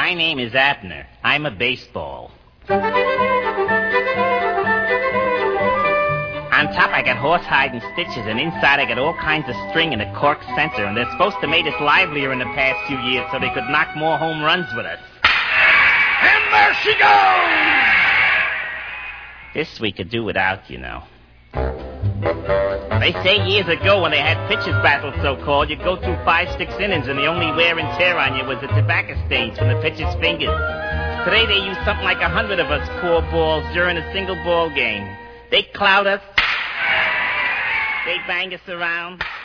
My name is Abner. I'm a baseball. On top, I got horsehide and stitches, and inside I got all kinds of string and a cork center, and they're supposed to make us livelier in the past few years so they could knock more home runs with us. And there she goes! This we could do without, you know. They say years ago when they had pitchers battles so-called, you'd go through 5-6 innings and the only wear and tear on you was the tobacco stains from the pitcher's fingers. Today they use something like 100 of us poor balls during a single ball game. They clout us. They bang us around.